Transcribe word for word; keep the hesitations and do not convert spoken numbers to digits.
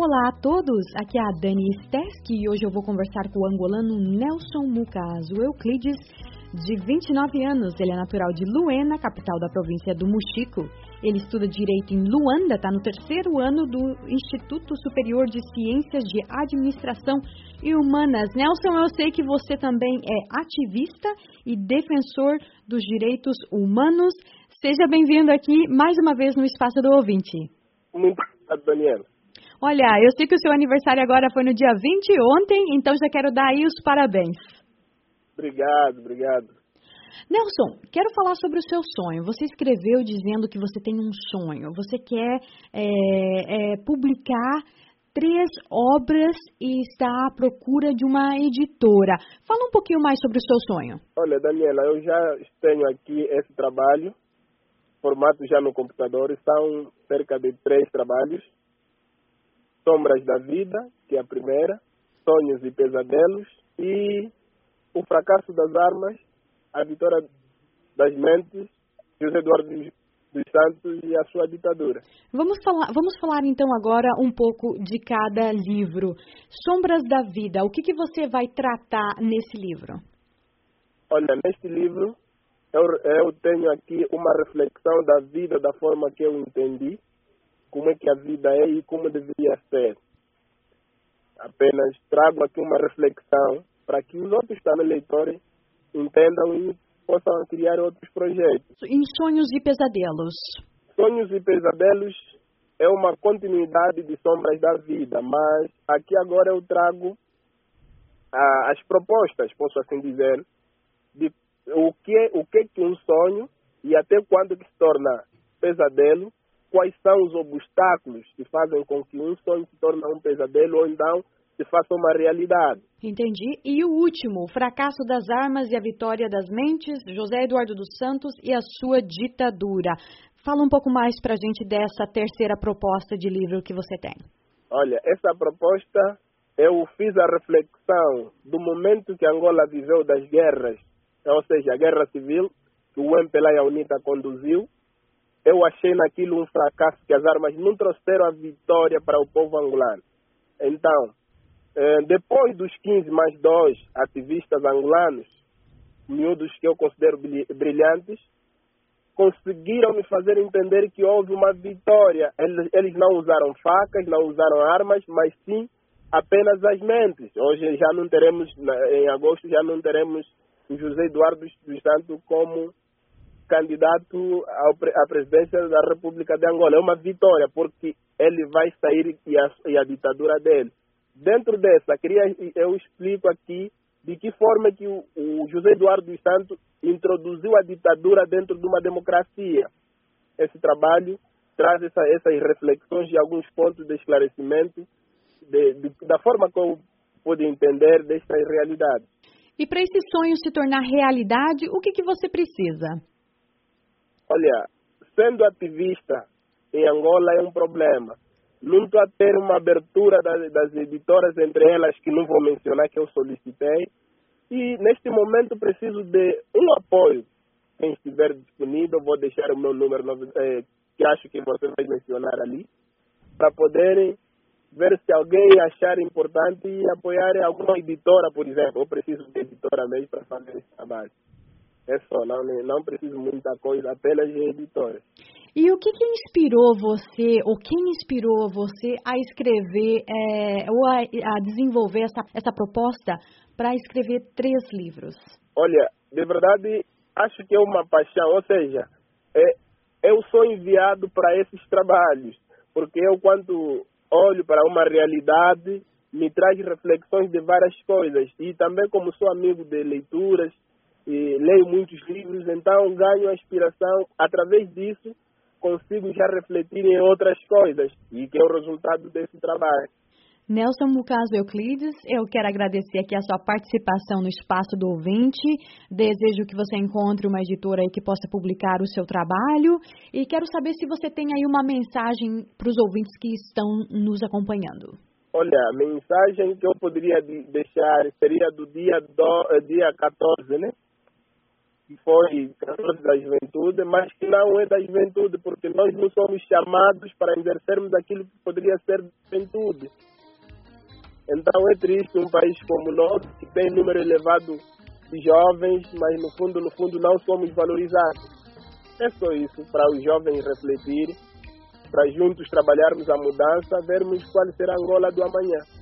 Olá a todos, aqui é a Dani Steski e hoje eu vou conversar com o angolano Nelson Mucaso Euclides, de vinte e nove anos. Ele é natural de Luena, capital da província do Muxico. Ele estuda Direito em Luanda, está no terceiro ano do Instituto Superior de Ciências de Administração e Humanas. Nelson, eu sei que você também é ativista e defensor dos direitos humanos. Seja bem-vindo aqui mais uma vez no Espaço do Ouvinte. Muito obrigado, Daniela. Olha, eu sei que o seu aniversário agora foi no dia vinte, ontem, então já quero dar aí os parabéns. Obrigado, obrigado. Nelson, quero falar sobre o seu sonho. Você escreveu dizendo que você tem um sonho. Você quer é, é, publicar três obras e está à procura de uma editora. Fala um pouquinho mais sobre o seu sonho. Olha, Daniela, eu já tenho aqui esse trabalho, formato já no computador. São cerca de três trabalhos. Sombras da Vida, que é a primeira, Sonhos e Pesadelos, e O Fracasso das Armas, A Vitória das Mentes, José Eduardo dos Santos e a Sua Ditadura. Vamos falar, vamos falar então agora um pouco de cada livro. Sombras da Vida, o que, que você vai tratar nesse livro? Olha, neste livro eu, eu tenho aqui uma reflexão da vida da forma que eu entendi, como é que a vida é e como deveria ser. Apenas trago aqui uma reflexão para que os outros também leitores entendam e possam criar outros projetos. Em Sonhos e Pesadelos. Sonhos e Pesadelos é uma continuidade de Sombras da Vida, mas aqui agora eu trago ah, as propostas, posso assim dizer, de o que, o que é um sonho e até quando que se torna pesadelo, quais são os obstáculos que fazem com que um sonho se torne um pesadelo ou então se faça uma realidade. Entendi. E o último, O Fracasso das Armas e a Vitória das Mentes, José Eduardo dos Santos e a Sua Ditadura. Fala um pouco mais para a gente dessa terceira proposta de livro que você tem. Olha, essa proposta, eu fiz a reflexão do momento que Angola viveu das guerras, ou seja, a guerra civil, que o M P L A e a UNITA conduziu. Eu achei naquilo um fracasso, que as armas não trouxeram a vitória para o povo angolano. Então, depois dos quinze mais dois ativistas angolanos, miúdos que eu considero brilhantes, conseguiram me fazer entender que houve uma vitória. Eles, eles não usaram facas, não usaram armas, mas sim apenas as mentes. Hoje já não teremos, em agosto já não teremos o José Eduardo dos Santos como candidato ao, à presidência da República de Angola. É uma vitória, porque ele vai sair e a, e a ditadura dele. Dentro dessa, queria, eu explico aqui de que forma que o, o José Eduardo dos Santos introduziu a ditadura dentro de uma democracia. Esse trabalho traz essa, essas reflexões e alguns pontos de esclarecimento de, de, da forma que eu pude entender desta realidade. E para esse sonho se tornar realidade, o que, que você precisa? Olha, sendo ativista em Angola é um problema. Não estou a ter uma abertura das, das editoras, entre elas que não vou mencionar, que eu solicitei. E neste momento preciso de um apoio. Quem estiver disponível, vou deixar o meu número, eh, que acho que você vai mencionar ali, para poderem ver se alguém achar importante e apoiar alguma editora, por exemplo. Eu preciso de editora mesmo para fazer esse trabalho. É só, não, não preciso muita coisa, apenas de editoras. E o que, que inspirou você, ou quem inspirou você a escrever, é, ou a, a desenvolver essa, essa proposta para escrever três livros? Olha, de verdade, acho que é uma paixão, ou seja, é, eu sou enviado para esses trabalhos, porque eu, quando olho para uma realidade, me traz reflexões de várias coisas. E também, como sou amigo de leituras, e leio muitos livros, então ganho a inspiração. Através disso, consigo já refletir em outras coisas, e que é o resultado desse trabalho. Nelson Mucaso Euclides, eu quero agradecer aqui a sua participação no Espaço do Ouvinte. Desejo que você encontre uma editora aí que possa publicar o seu trabalho. E quero saber se você tem aí uma mensagem para os ouvintes que estão nos acompanhando. Olha, a mensagem que eu poderia deixar seria do dia, do, dia quatorze, né? que foi catorze da juventude, mas que não é da juventude, porque nós não somos chamados para exercermos aquilo que poderia ser da juventude. Então é triste um país como o nosso, que tem número elevado de jovens, mas no fundo, no fundo não somos valorizados. É só isso, para os jovens refletirem, para juntos trabalharmos a mudança, vermos qual será a Angola do amanhã.